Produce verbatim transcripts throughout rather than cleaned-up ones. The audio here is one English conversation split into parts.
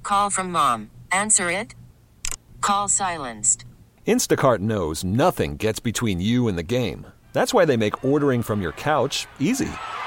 Call from mom. Answer it. Call silenced. Instacart knows nothing gets between you and the game. That's why they make ordering from your couch easy.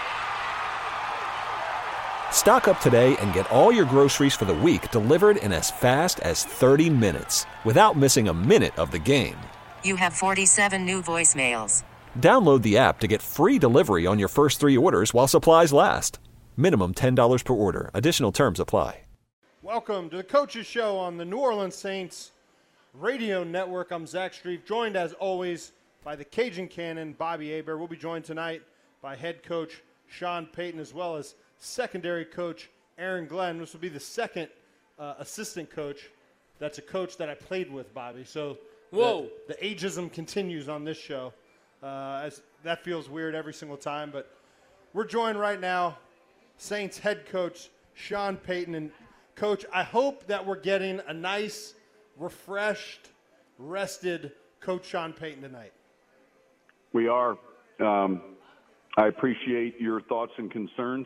Stock up today and get all your groceries for the week delivered in as fast as thirty minutes without missing a minute of the game. You have forty-seven new voicemails. Download the app to get free delivery on your first three orders while supplies last. Minimum ten dollars per order. Additional terms apply. Welcome to the Coaches Show on the New Orleans Saints Radio Network. I'm Zach Strief, joined as always by the Cajun Cannon, Bobby Aber. We'll be joined tonight by head coach Sean Payton, as well as secondary coach Aaron Glenn. This will be the second uh, assistant coach that's a coach that I played with, Bobby. So Whoa. The, the ageism continues on this show. Uh, as that feels weird every single time, but we're joined right now, Saints head coach Sean Payton. And Coach, I hope that we're getting a nice, refreshed, rested Coach Sean Payton tonight. We are. Um, I appreciate your thoughts and concerns.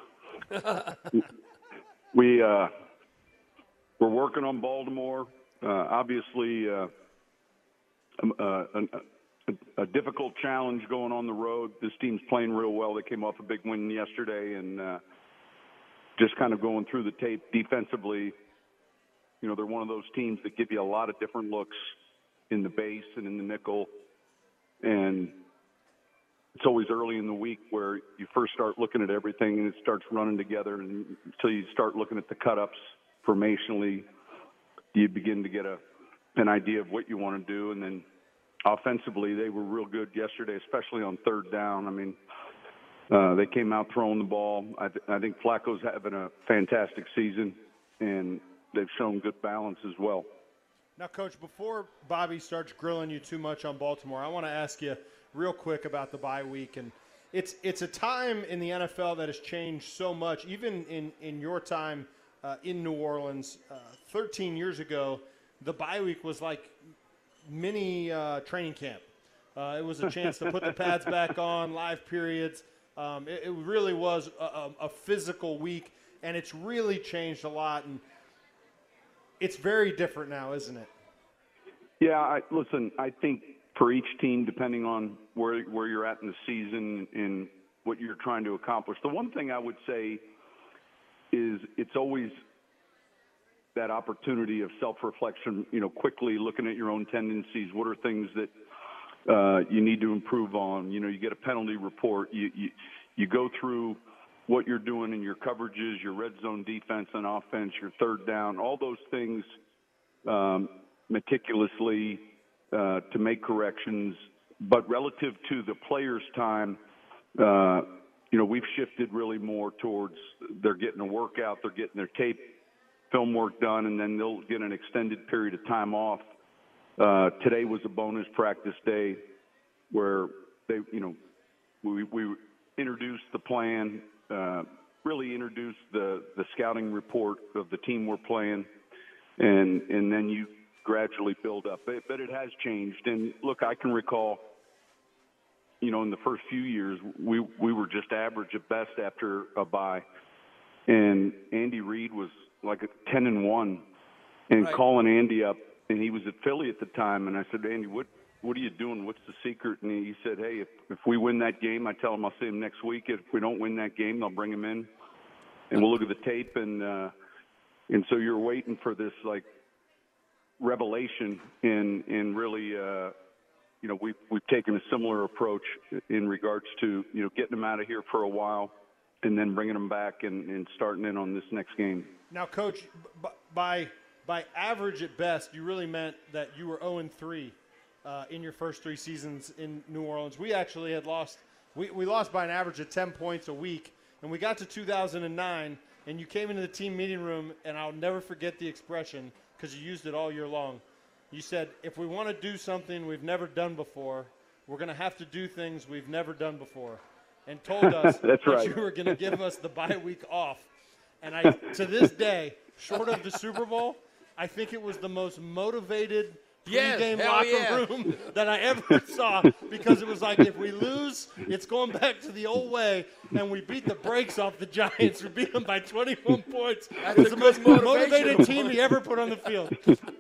we, uh, we're working on Baltimore. Uh, obviously, uh, um, uh, a, a difficult challenge going on the road. This team's playing real well. They came off a big win yesterday, and uh, just kind of going through the tape defensively, you know, they're one of those teams that give you a lot of different looks in the base and in the nickel. And it's always early in the week where you first start looking at everything and it starts running together, and until you start looking at the cut-ups formationally, you begin to get a an idea of what you want to do. And then offensively, they were real good yesterday, especially on third down. I mean, uh, they came out throwing the ball. I, th- I think Flacco's having a fantastic season, and they've shown good balance as well. Now, Coach, before Bobby starts grilling you too much on Baltimore, I want to ask you real quick about the bye week. And it's it's a time in the N F L that has changed so much. Even in, in your time uh, in New Orleans, uh, thirteen years ago, the bye week was like mini uh, training camp. Uh, it was a chance to put the pads back on, live periods. Um, it, it really was a, a, a physical week, and it's really changed a lot. And it's very different now, isn't it? Yeah, I, listen, I think for each team, depending on where where you're at in the season and what you're trying to accomplish, the one thing I would say is it's always that opportunity of self-reflection, you know, quickly looking at your own tendencies. What are things that uh, you need to improve on? You know, you get a penalty report. You, you, you go through what you're doing in your coverages, your red zone defense and offense, your third down, all those things um, meticulously uh, to make corrections. But relative to the players' time, uh, you know, we've shifted really more towards they're getting a workout, they're getting their tape, film work done, and then they'll get an extended period of time off. Uh, today was a bonus practice day where they, you know, we, we introduced the plan, uh, really introduced the, the scouting report of the team we're playing, and and then you gradually build up. But, but it has changed. And look, I can recall, you know, in the first few years, we we were just average at best after a bye, and Andy Reid was like a ten and one, and right. calling Andy up, and he was at Philly at the time, and I said, Andy, what what are you doing? What's the secret? And he said, hey, if, if we win that game, I tell him I'll see him next week. If we don't win that game, I'll bring him in, and we'll look at the tape. And uh, and so you're waiting for this, like, revelation, and, and really, uh, you know, we've, we've taken a similar approach in regards to, you know, getting them out of here for a while and then bringing them back and, and starting in on this next game. Now, Coach, b- by by average at best, you really meant that you were oh and three uh, in your first three seasons in New Orleans. We actually had lost we, – we lost by an average of ten points a week, and we got to two thousand nine, and you came into the team meeting room, and I'll never forget the expression because you used it all year long. You said, if we want to do something we've never done before, we're going to have to do things we've never done before, and told us That's that right. you were going to give us the bye week off. And I, to this day, short of the Super Bowl, I think it was the most motivated Yes, pregame hell locker yeah. room that I ever saw, because it was like, if we lose, it's going back to the old way, and we beat the brakes off the Giants. We beat them by twenty-one points. That's It's a the good most motivation. motivated team he ever put on the field.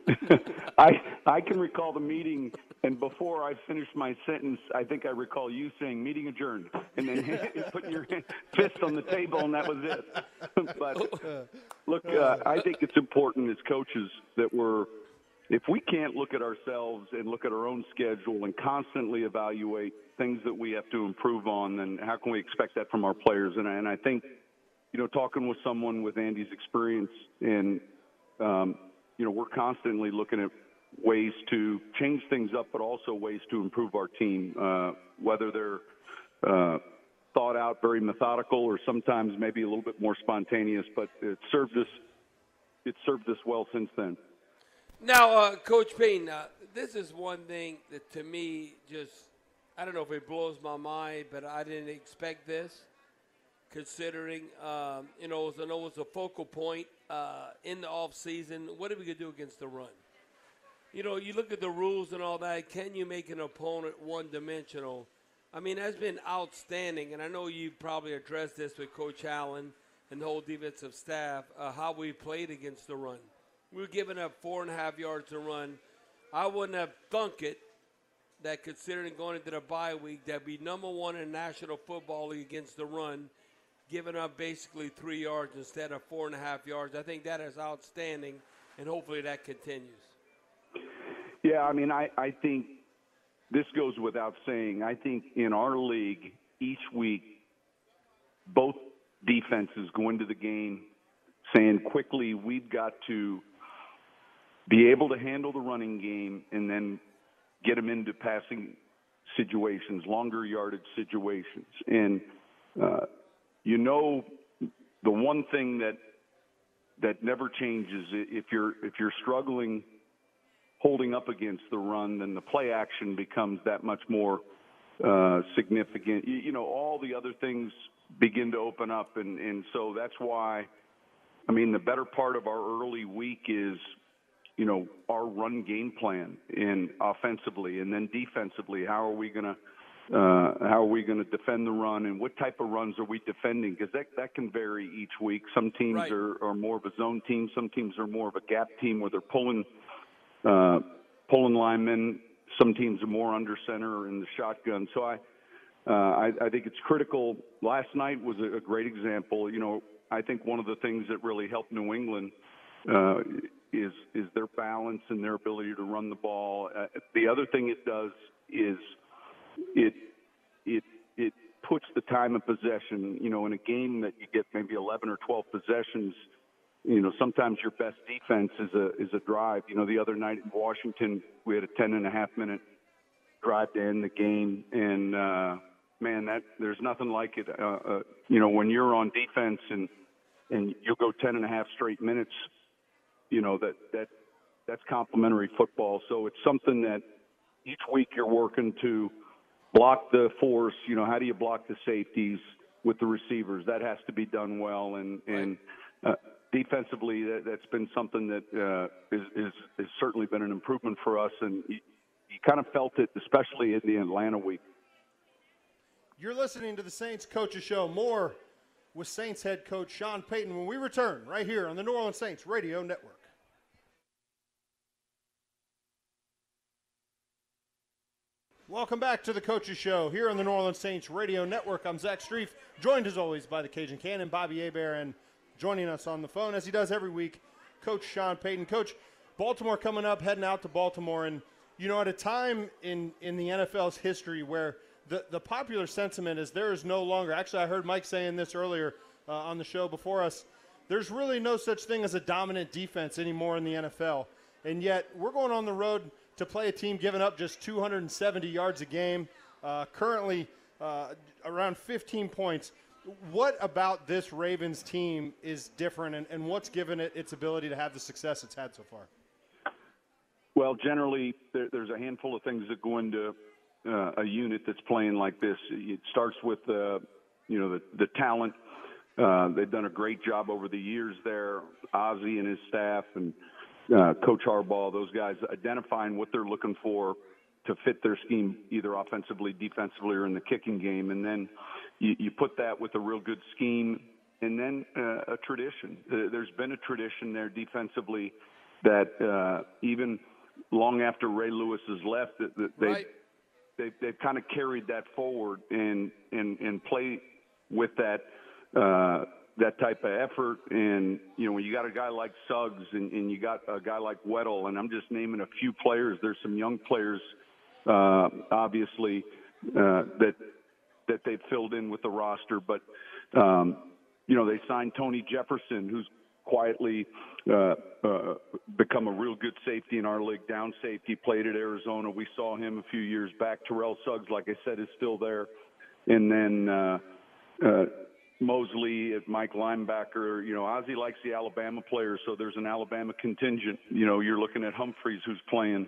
I I can recall the meeting, and before I finished my sentence, I think I recall you saying "meeting adjourned," and then putting your fist on the table, and that was it. But look, uh, I think it's important as coaches that we're, if we can't look at ourselves and look at our own schedule and constantly evaluate things that we have to improve on, then how can we expect that from our players? And, and I think, you know, talking with someone with Andy's experience, and um, you know, we're constantly looking at ways to change things up, but also ways to improve our team, uh, whether they're uh, thought out, very methodical, or sometimes maybe a little bit more spontaneous. But it served us. It served us well since then. Now, uh, Coach Payton, uh, this is one thing that to me just, I don't know if it blows my mind, but I didn't expect this, considering, um, you know, it was, I know it was a focal point uh, in the offseason. What are we going to do against the run? You know, you look at the rules and all that. Can you make an opponent one-dimensional? I mean, that's been outstanding, and I know you probably addressed this with Coach Allen and the whole defensive staff, uh, how we played against the run. We were giving up four and a half yards to run. I wouldn't have thunk it that, considering going into the bye week, that be number one in National Football League against the run, giving up basically three yards instead of four and a half yards. I think that is outstanding, and hopefully that continues. Yeah, I mean, I, I think this goes without saying. I think in our league, each week, both defenses go into the game saying quickly, we've got to be able to handle the running game and then get them into passing situations, longer yardage situations. And, uh, you know, the one thing that that never changes, if you're if you're struggling holding up against the run, then the play action becomes that much more uh, significant. You, you know, all the other things begin to open up, and, and so that's why, I mean, the better part of our early week is, you know, our run game plan, and offensively, and then defensively, how are we going to uh, how are we going to defend the run, and what type of runs are we defending? Because that that can vary each week. Some teams Right. are, are more of a zone team. Some teams are more of a gap team where they're pulling uh, pulling linemen. Some teams are more under center or in the shotgun. So I, uh, I I think it's critical. Last night was a, a great example. You know, I think one of the things that really helped New England uh, is is their balance and their ability to run the ball. Uh, the other thing it does is it it it puts the time of possession. You know, in a game that you get maybe eleven or twelve possessions, you know, sometimes your best defense is a is a drive. You know, the other night in Washington, we had a ten and a half minute drive to end the game, and uh, man, that there's nothing like it. Uh, uh, you know, when you're on defense and and you'll go ten and a half straight minutes, you know, that that that's complimentary football. So it's something that each week you're working to block the force. You know, how do you block the safeties with the receivers? That has to be done well, and and uh, defensively, that, that's been something that uh, is, is has certainly been an improvement for us, and you, you kind of felt it, especially in the Atlanta week. You're listening to the Saints Coaches Show. More with Saints head coach Sean Payton when we return right here on the New Orleans Saints Radio Network. Welcome back to the Coaches Show here on the New Orleans Saints Radio Network. I'm Zach Streif, joined as always by the Cajun Cannon, Bobby Hebert, and joining us on the phone, as he does every week, Coach Sean Payton. Coach, Baltimore coming up, heading out to Baltimore, and, you know, at a time in, in the N F L's history where the, the popular sentiment is there is no longer, actually I heard Mike saying this earlier uh, on the show before us, there's really no such thing as a dominant defense anymore in the N F L, and yet we're going on the road to play a team giving up just two hundred seventy yards a game, uh, currently uh, around fifteen points. What about this Ravens team is different, and, and what's given it its ability to have the success it's had so far? Well, generally, there, there's a handful of things that go into uh, a unit that's playing like this. It starts with, uh, you know, the, the talent. Uh, they've done a great job over the years there, Ozzie and his staff, and uh, Coach Harbaugh, those guys identifying what they're looking for to fit their scheme, either offensively, defensively, or in the kicking game. And then you, you put that with a real good scheme and then uh, a tradition. Uh, there's been a tradition there defensively that uh, even long after Ray Lewis has left, that, that they, right. they, they've kind of carried that forward and, and, and play with that uh, that type of effort. And, you know, when you got a guy like Suggs and, and you got a guy like Weddle, and I'm just naming a few players, there's some young players, uh, obviously, uh, that that they've filled in with the roster. But, um, you know, they signed Tony Jefferson, who's quietly uh, uh, become a real good safety in our league, down safety, played at Arizona. We saw him a few years back. Terrell Suggs, like I said, is still there. And then uh, uh, Mosley at Mike linebacker. You know, Ozzie likes the Alabama players, so there's an Alabama contingent. You know, you're looking at Humphreys, who's playing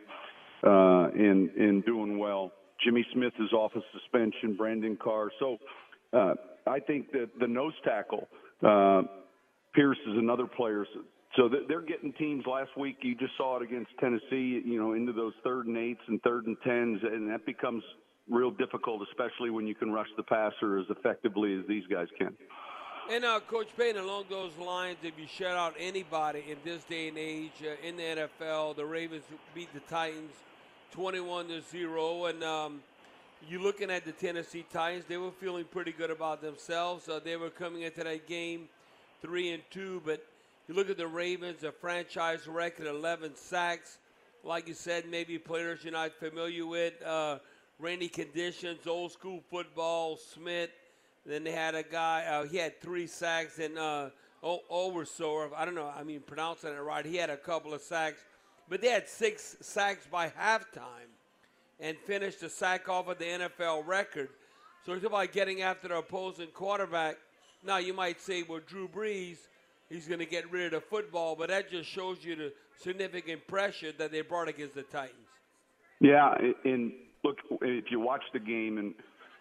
uh, and, and doing well. Jimmy Smith is off of suspension, Brandon Carr. So uh, I think that the nose tackle, uh, Pierce is another player. So they're getting teams last week. You just saw it against Tennessee, you know, into those third and eights and third and tens, and that becomes real difficult, especially when you can rush the passer as effectively as these guys can. And uh, Coach Payne, along those lines, if you shut out anybody in this day and age uh, in the N F L, the Ravens beat the Titans twenty-one to zero, and um, you're looking at the Tennessee Titans. They were feeling pretty good about themselves. Uh, they were coming into that game three and two, but you look at the Ravens, a franchise record, eleven sacks. Like you said, maybe players you're not familiar with. Uh, rainy conditions, old school football, Smith. Then they had a guy, uh, he had three sacks, and uh, o- Oversor, I don't know, I mean, pronouncing it right, he had a couple of sacks. But they had six sacks by halftime and finished the sack off of the N F L record. So it's about getting after the opposing quarterback. Now, you might say, well, Drew Brees, he's going to get rid of the football, but that just shows you the significant pressure that they brought against the Titans. Yeah, and look, if you watch the game, and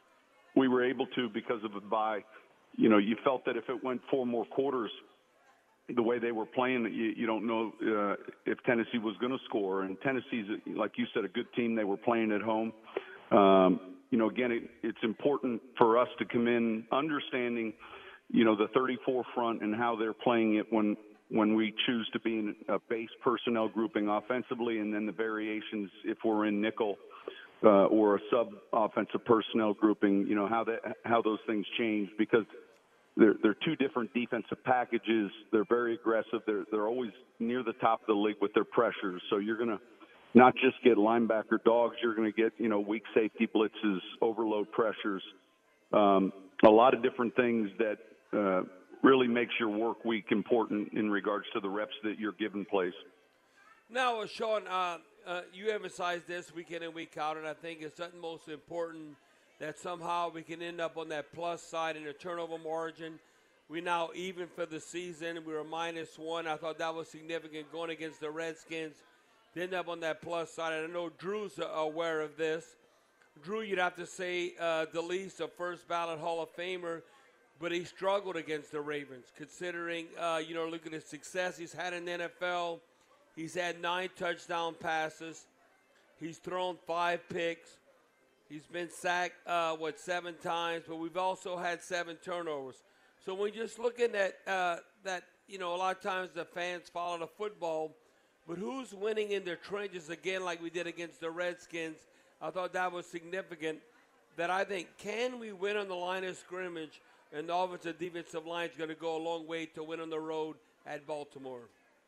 we were able to because of the bye, you know, you felt that if it went four more quarters the way they were playing, you, you don't know uh, if Tennessee was going to score. And Tennessee's, like you said, a good team. They were playing at home. Um, you know, again, it, it's important for us to come in understanding, you know, the thirty-four front and how they're playing it when when we choose to be in a base personnel grouping offensively, and then the variations if we're in nickel uh, or a sub-offensive personnel grouping, you know, how that how those things change, because they're, they're two different defensive packages. They're very aggressive. They're, they're always near the top of the league with their pressures. So you're going to not just get linebacker dogs, you're going to get, you know, weak safety blitzes, overload pressures, um, a lot of different things that uh, really makes your work week important in regards to the reps that you're given plays. Now, uh, Sean, uh, uh, you emphasize this week in and week out, and I think it's something most important that somehow we can end up on that plus side in the turnover margin. We now even for the season. We were minus one. I thought that was significant going against the Redskins. To end up on that plus side. And I know Drew's aware of this. Drew, you'd have to say uh, the least a first ballot Hall of Famer, but he struggled against the Ravens, considering, uh, you know, look at his success he's had in the N F L. He's had nine touchdown passes. He's thrown five picks. He's been sacked, uh, what, seven times, but we've also had seven turnovers. So when you're just looking at uh, that, you know, a lot of times the fans follow the football, but who's winning in their trenches again like we did against the Redskins? I thought that was significant, that I think, can we win on the line of scrimmage, and the offensive defensive line is going to go a long way to win on the road at Baltimore.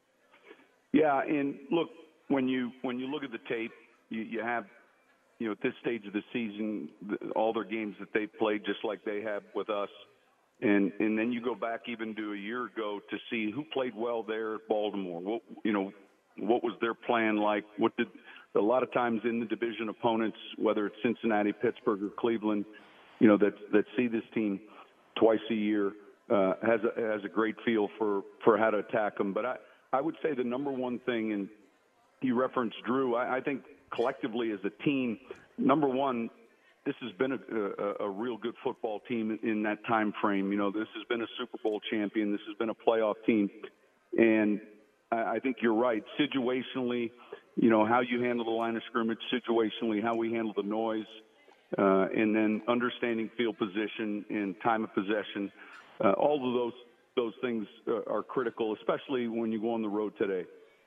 Yeah, and look, when you when you look at the tape, you, you have, you know, at this stage of the season, all their games that they played just like they have with us. And and then you go back even to a year ago to see who played well there at Baltimore. What, you know, what was their plan like? What did a lot of times in the division opponents, whether it's Cincinnati, Pittsburgh, or Cleveland, you know, that that see this team twice a year, uh, has a, has a great feel for, for how to attack them. But I, I would say the number one thing, and you referenced Drew, I, I think collectively as a team, number one, this has been a, a, a real good football team in that time frame. You know, this has been a Super Bowl champion. This has been a playoff team. And I, I think you're right. Situationally, you know, how you handle the line of scrimmage, situationally, how we handle the noise, uh, and then understanding field position and time of possession. Uh, all of those those things uh, are critical, especially when you go on the road today.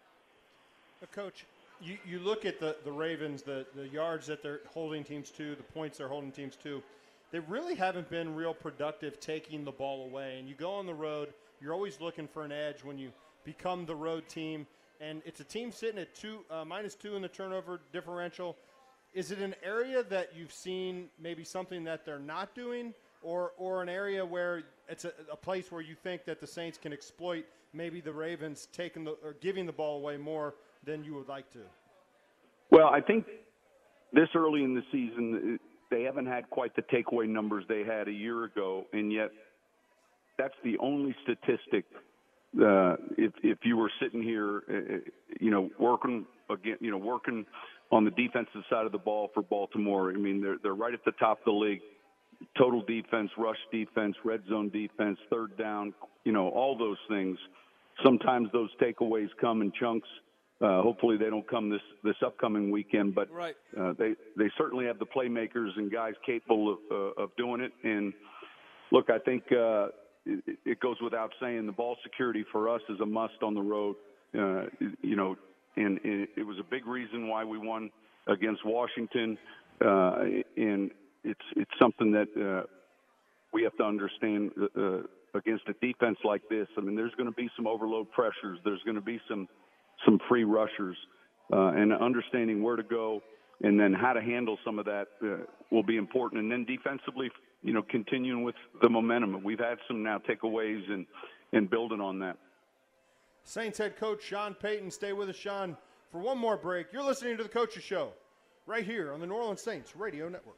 Coach, you, you look at the, the Ravens, the, the yards that they're holding teams to, the points they're holding teams to. They really haven't been real productive taking the ball away. And you go on the road, you're always looking for an edge when you become the road team. And it's a team sitting at two, uh, minus two in the turnover differential. Is it an area that you've seen maybe something that they're not doing, or or an area where it's a, a place where you think that the Saints can exploit maybe the Ravens taking the or giving the ball away more than you would like to? Well, I think this early in the season, they haven't had quite the takeaway numbers they had a year ago, and yet that's the only statistic. Uh, if if you were sitting here, uh, you know, working again, you know, working on the defensive side of the ball for Baltimore, I mean, they're they're right at the top of the league. Total defense, rush defense, red zone defense, third down, you know, all those things. Sometimes those takeaways come in chunks. Uh, hopefully they don't come this, this upcoming weekend, but right. uh, they they certainly have the playmakers and guys capable of, uh, of doing it. And look, I think uh, it, it goes without saying the ball security for us is a must on the road. Uh, you know, and, and it was a big reason why we won against Washington, uh, and it's it's something that uh, we have to understand uh, against a defense like this. I mean, there's going to be some overload pressures. There's going to be some some free rushers, uh, and understanding where to go and then how to handle some of that uh, will be important. And then defensively, you know, continuing with the momentum. We've had some now takeaways and, and building on that. Saints head coach Sean Payton. Stay with us, Sean, for one more break. You're listening to The Coach's Show right here on the New Orleans Saints Radio Network.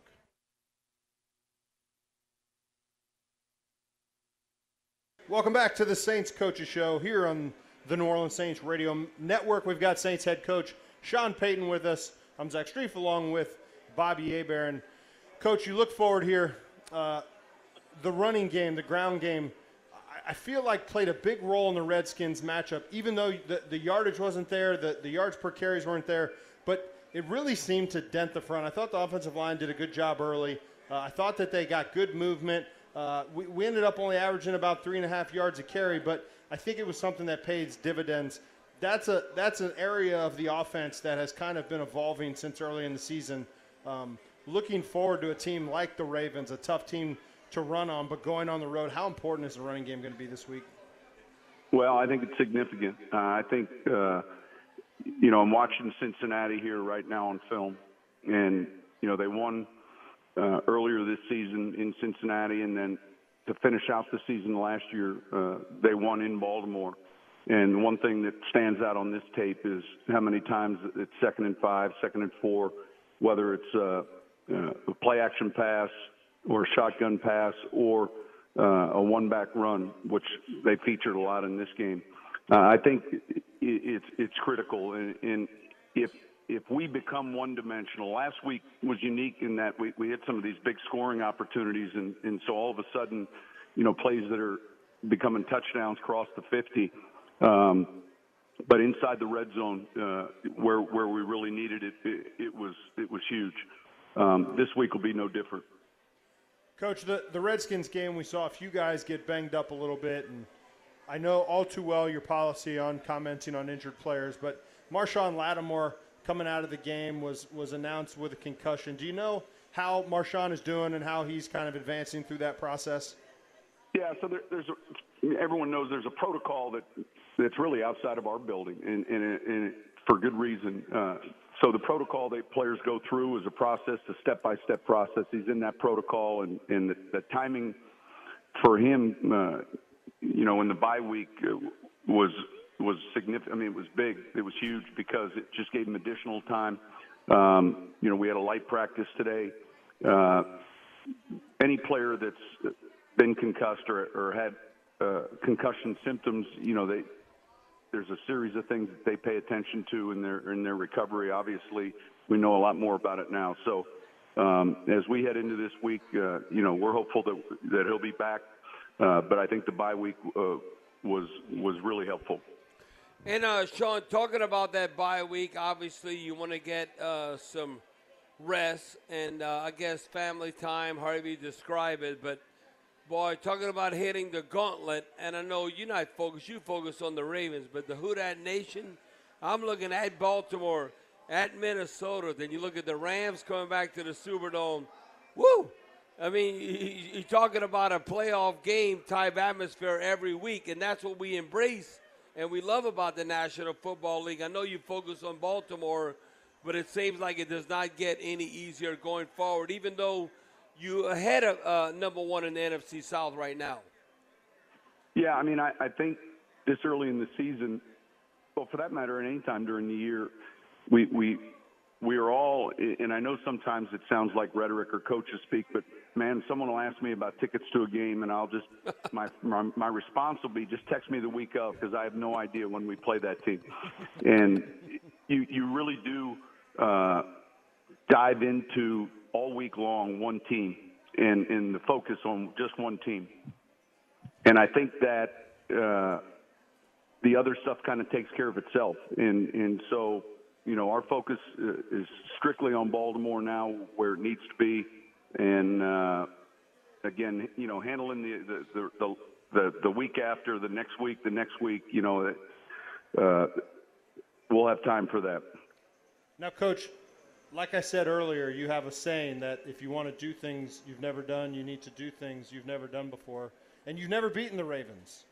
Welcome back to the Saints Coach's Show here on the New Orleans Saints Radio Network. We've got Saints head coach Sean Payton with us. I'm Zach Strief along with Bobby Hebert. Coach, you look forward here. Uh, the running game, the ground game, I, I feel like played a big role in the Redskins matchup, even though the, the yardage wasn't there, the, the yards per carries weren't there, but it really seemed to dent the front. I thought the offensive line did a good job early. Uh, I thought that they got good movement. Uh, we, we ended up only averaging about three and a half yards a carry, but I think it was something that pays dividends. That's a that's an area of the offense that has kind of been evolving since early in the season. Um, looking forward to a team like the Ravens, a tough team to run on, but going on the road, how important is the running game going to be this week? Well, I think it's significant. Uh, I think, uh, you know, I'm watching Cincinnati here right now on film, and, you know, they won uh, earlier this season in Cincinnati, and then to finish out the season last year, uh, they won in Baltimore. And one thing that stands out on this tape is how many times it's second and five, second and four, whether it's uh, uh, a play-action pass or a shotgun pass or uh, a one-back run, which they featured a lot in this game. Uh, I think it, it's it's critical. And, and if if we become one-dimensional, last week was unique in that we, we had some of these big scoring opportunities, and, and so all of a sudden, you know, plays that are becoming touchdowns cross the fifty. Um, but inside the red zone, uh, where where we really needed it, it, it was it was huge. Um, this week will be no different. Coach, the, the Redskins game, we saw a few guys get banged up a little bit, and I know all too well your policy on commenting on injured players, but Marshawn Lattimore coming out of the game was, was announced with a concussion. Do you know how Marshawn is doing and how he's kind of advancing through that process? Yeah, so there, there's a, everyone knows there's a protocol that that's really outside of our building, and, and, and for good reason. Uh, so the protocol that players go through is a process, a step-by-step process. He's in that protocol, and, and the, the timing for him, uh, you know, in the bye week was was significant. I mean, it was big. It was huge because it just gave him additional time. Um, you know, we had a light practice today. Uh, any player that's been concussed or, or had uh, concussion symptoms, you know, they there's a series of things that they pay attention to in their in their recovery. Obviously, we know a lot more about it now. So um, as we head into this week, uh, you know, we're hopeful that that he'll be back. Uh, but I think the bye week uh, was was really helpful. And uh, Sean, talking about that bye week, obviously you want to get uh, some rest and uh, I guess family time, however you describe it. But boy, talking about hitting the gauntlet, and I know you're not focused, you focus on the Ravens, but the Who Dat Nation, I'm looking at Baltimore, at Minnesota. Then you look at the Rams coming back to the Superdome. Woo! I mean, you're talking about a playoff game type atmosphere every week, and that's what we embrace and we love about the National Football League. I know you focus on Baltimore, but it seems like it does not get any easier going forward, even though you ahead of uh, number one in the N F C South right now. Yeah, I mean, I, I think this early in the season, well, for that matter, at any time during the year, we we we are all, and I know sometimes it sounds like rhetoric or coaches speak, but man, someone will ask me about tickets to a game, and I'll just my my, my response will be just text me the week of, because I have no idea when we play that team, and you you really do uh, dive into all week long one team and and the focus on just one team, and I think that uh, the other stuff kind of takes care of itself, and and so. You know, our focus is strictly on Baltimore now, where it needs to be, and uh, again, you know, handling the the, the the the week after, the next week, the next week, you know, uh, we'll have time for that. Now, Coach, like I said earlier, you have a saying that if you want to do things you've never done, you need to do things you've never done before, and you've never beaten the Ravens.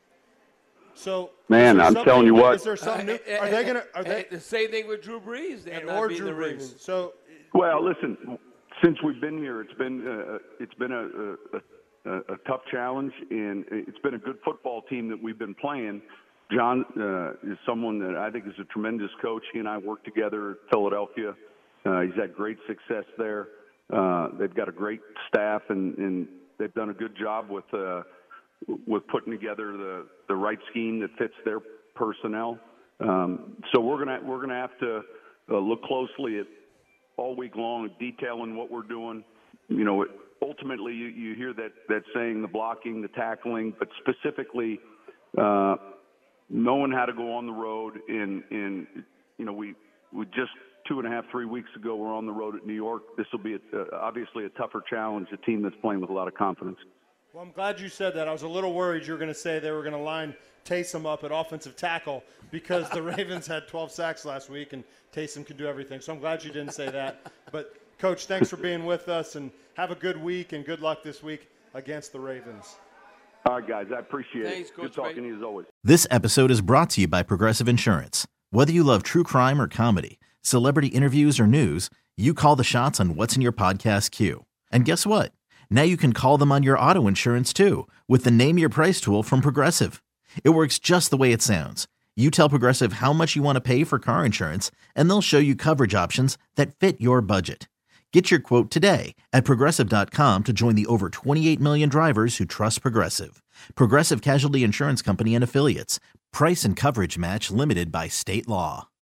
So, man, I'm telling you what. Is there something new? Are they going to? Are they the same thing with Drew Brees? They have not or beaten Drew the Ravens. Brees. So, well, listen. Since we've been here, it's been uh, it's been a, a, a, a tough challenge, and it's been a good football team that we've been playing. John uh, is someone that I think is a tremendous coach. He and I work together at Philadelphia. Uh, he's had great success there. Uh, they've got a great staff, and, and they've done a good job with. Uh, with putting together the, the right scheme that fits their personnel. Um, so we're gonna we're gonna have to uh, look closely at all week long, detailing what we're doing. You know, it, ultimately you, you hear that that saying, the blocking, the tackling, but specifically uh, knowing how to go on the road. In in you know we we just two and a half three weeks ago we're on the road at New York. This will be a, uh, obviously a tougher challenge. A team that's playing with a lot of confidence. Well, I'm glad you said that. I was a little worried you were going to say they were going to line Taysom up at offensive tackle because the Ravens had twelve sacks last week and Taysom can do everything. So I'm glad you didn't say that. But, Coach, thanks for being with us, and have a good week and good luck this week against the Ravens. All right, guys. I appreciate Thanks, it. Coach Good talking Payton. to you as always. This episode is brought to you by Progressive Insurance. Whether you love true crime or comedy, celebrity interviews or news, you call the shots on what's in your podcast queue. And guess what? Now you can call them on your auto insurance too with the Name Your Price tool from Progressive. It works just the way it sounds. You tell Progressive how much you want to pay for car insurance, and they'll show you coverage options that fit your budget. Get your quote today at Progressive dot com to join the over twenty-eight million drivers who trust Progressive. Progressive Casualty Insurance Company and Affiliates. Price and coverage match limited by state law.